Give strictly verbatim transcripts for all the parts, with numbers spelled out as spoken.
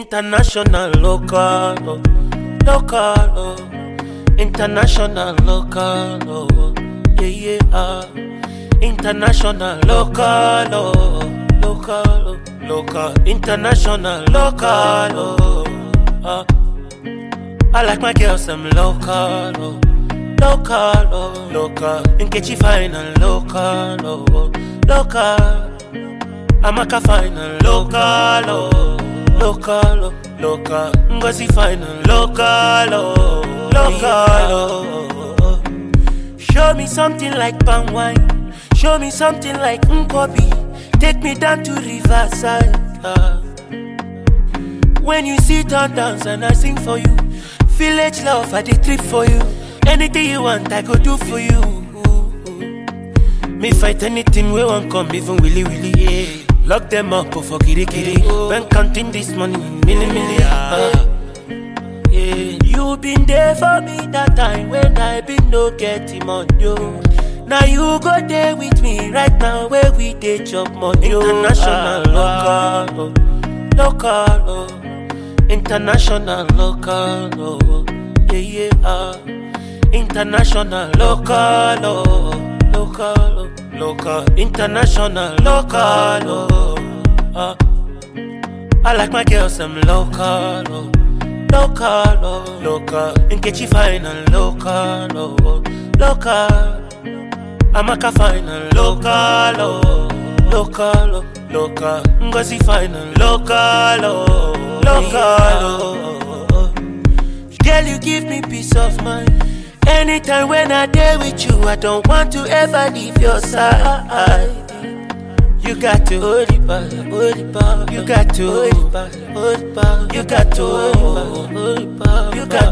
International, local, oh. Local, oh. International, local, oh. Yeah, yeah, ah. International, local, oh. Local, oh. Local, international, local, oh. Ah. I like my girls, I'm local, oh. Local, oh. Local, in Kechi fine and local, oh. Local, I'm a fine and local, oh. Local, oh. Local, Ngozi fine and local, oh. Local, oh. Show me something like palm wine. Show me something like Nkobi. Take me down to Riverside. Uh. When you sit down, dance and I sing for you. Village love, I did trip for you. Anything you want, I go do for you. Me fight anything we want come, even willy willy. Yeah. Lock them up for kiri kiri. When counting this money, milli milli. Uh. Yeah. You been there for me that time when I been no getting on you. Now you go there with me right now where we dey chop money. International, ah, local, oh. Local, oh. International, local, oh. Yeah, yeah, ah. International, local, oh. Local, oh. Local, international, local, oh. Ah. I like my girls, I'm local, oh. Local, oh. Local, in Kechi fine and local, oh. Local, I'm a fine and local, oh. Local, oh. Local, Ngozi fine and local, oh. Local, oh. Girl, you give me peace of mind. Anytime when I dey with you, I don't want to ever leave your side. You got to hold it back, hold it back. You got to hold it back, hold it back. You got to hold it back, you got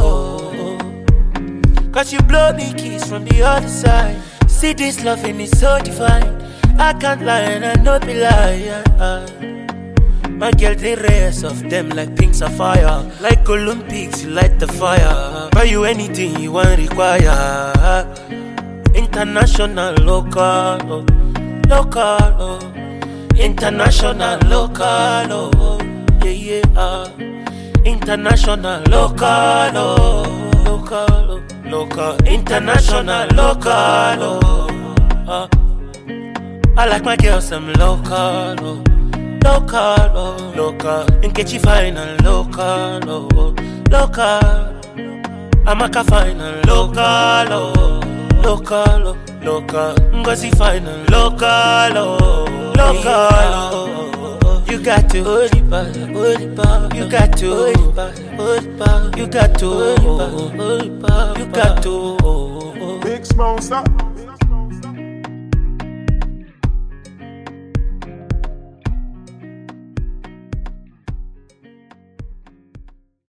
to. Cause you blow me kiss from the other side. See this loving is so divine. I can't lie and I no be lie. My girl, the rest of them like pink sapphire. Like Olympics, you light the fire. Buy you anything you want require. International, local, oh. Local, oh. International, local, oh. Yeah, yeah, ah. International, local, oh. Local, oh. Local, international, local, oh. Ah. I like my girls, I'm local, oh. Local, oh. Local, in Kechi fine and local, oh. Local, I'm a fine and local, oh. Local, oh. Local, Ngozi fine and local, oh. Local, oh. You got to hold it back, hold it back. You got to hold it back, hold it back. You got to hold it back, hold it back. You got to. Big Smoke, stop.